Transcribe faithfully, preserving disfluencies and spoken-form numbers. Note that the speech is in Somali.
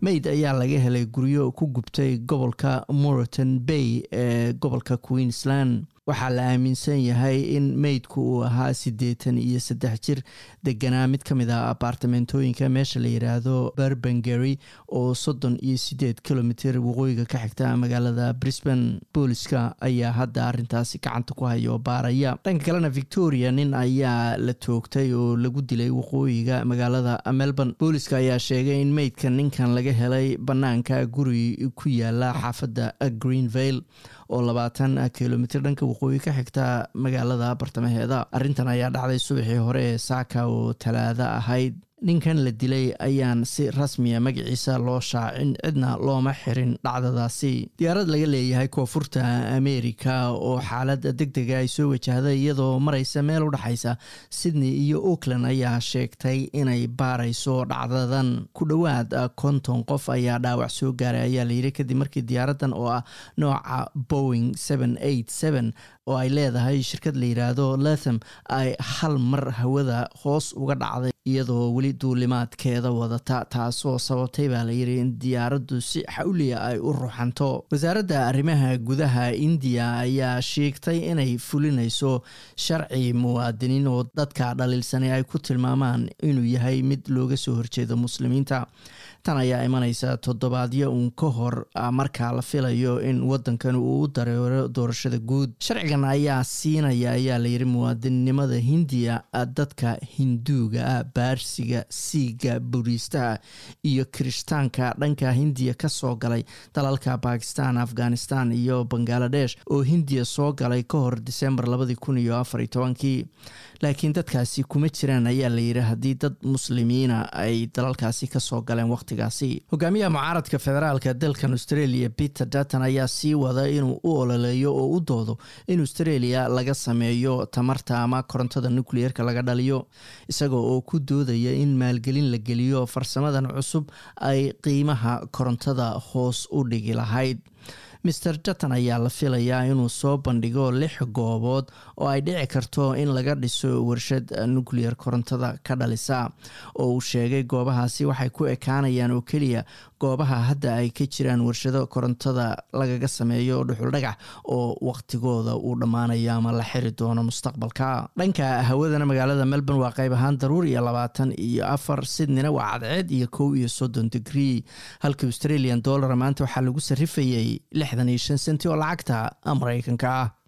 mayd ayaa laga helay guryo ku gubtay gobolka Moreton Bay ee gobolka Queensland. waxaa la aaminsan yahay in maydku uu ahaa siddeetan iyo saddex jir deganaa mid ka mid ah apartamentooyinka meesha la yiraahdo Burbangery oo soddon iyo siddeed kilomitir waqooyiga ka xigta magaalada Brisbane. booliska ayaa hadda arrintaasi gacanta ku hayo baaraya. dhanka kalena Victoria, nin ayaa la toogtay oo lagu dilay waqooyiga magaalada Melbourne. booliska ayaa sheegay in maydka ninkan laga helay banaanka guri ku yaala xaafadda Greenvale oo labaatan kilomitir dhanka waqooyi ka xigta magaalada bartamaheeda. arrintan ayaa dhacday subaxii hore ee saaka oo talaado ahayd. ninkan la dilay ayaan si rasmiya magaciisa loo shaacin, cidna looma xirin dhacdadaasi. diyaarad laga leeyahay koonfurta Ameerika oo xaalad degdega ay soo wajahday iyadoo maraysa meel u dhaxaysa Sydney iyo Auckland ayaa sheegtay inay baarayso dhacdadan. ku dhowaad konton qof ayaa dhaawac soo gaaray ayaa la yiri kadib markii diyaaradan oo ah nooca Boeing seven eighty-seven oo ay leedahay shirkad la yiraahdo Latham ay hal mar hawada hoos uga dhacday iyadoo weli duulimaadkeeda wadata, taasoo sababtay baa la yiri in diyaaraddu si xawliya ay u ruxanto. wasaaradda arrimaha gudaha India ayaa sheegtay inay fulinayso sharci muwaadiniin oo dadka dhaliilsanay ay ku tilmaamaan inuu yahay mid looga soo horjeedo muslimiinta. tan ayaa imanaysa toddobaadyo uun ka hor markaa la filayo in wadankan uu u dareero doorashada guud. sharcigan ayaa siinaya ayaa la yiri muwaadinimada Hindiya dadka Hinduuga, Baarsiga, Siiga, Buddhistaha iyo Kirishtaanka dhanka Hindiya ka soo galay dalalka Pakistan, Afghanistan iyo Bangladesh oo Hindiya soo galay ka hor December laba kun iyo afar iyo toban. laakiin dadkaasi kuma jiraan ayaa la yiri haddii dad muslimiina ay dalalkaasi ka soo galeen waqtigaasi. hogaamiyaha mucaaradka federaalka dalkan Australia Peter Dutton ayaa sii wada inuu u ololeeyo oo u doodo in Australia laga sameeyo tamarta ama korontada nuclearka laga dhaliyo, isagoo oo ku doodaya in maalgelin la geliyo farsamadan cusub ay qiimaha korontada hoos u dhigi lahayd. mister Dutton ayaa la filayaa inuu soo bandhigo lix goobood oo ay dhici karto in laga dhiso warshad nuclear korontada ka dhalisa, oo uu sheegay goobahaasi waxay ku ekaanayaan oo keliya goobaha hadda ay ka jiraan warshado korontada lagaga sameeyo dhuxul dhagax oo waqtigooda uu dhammaanayo ama la xiri doono mustaqbalka. dhanka hawadana magaalada Melbourne waa qayb ahaan daruur iyo labaatan iyo afar, Sydneyna waa cadceed iyo kow iyo soddon degree, halka Australian dollar maanta waxaa lagu sarrifayay lixdan iyo shan senti oo lacagta Mareykanka ah.